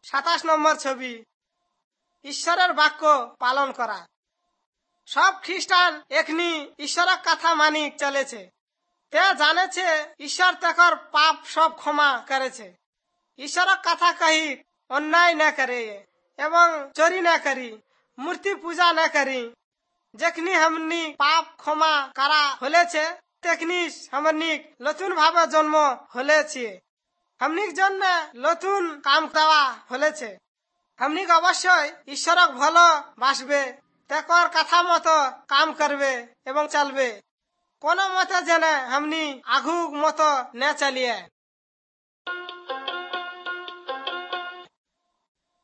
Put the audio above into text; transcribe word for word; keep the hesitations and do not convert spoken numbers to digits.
সাতাশ নম্বর ছবি, ঈশ্বরের বাক্য পালন করা। সব খ্রিস্টান এখনি ঈশ্বরের কথা মানি চলেছে। তে জানেছে ঈশ্বর তেকর পাপ সব ক্ষমা করেছে। ঈশ্বরের কথা কহি অন্যায় না করে এবং চोरी না করি, মূর্তি পূজা না করি। যেখনি हमनी পাপ ক্ষমা করা হলেছে তেখনি हमनी নতুন ভাবে জন্ম হলেছে। हमनी জন্য নতুন কাম দেওয়া হলেছে। हमनी অবশ্যই ঈশ্বরক ভালো বাসবে, তেকর কথা মতো কাম করবে এবং চলবে। কোন মতে যেন हमनी আঘু মতো না চলিয়ে।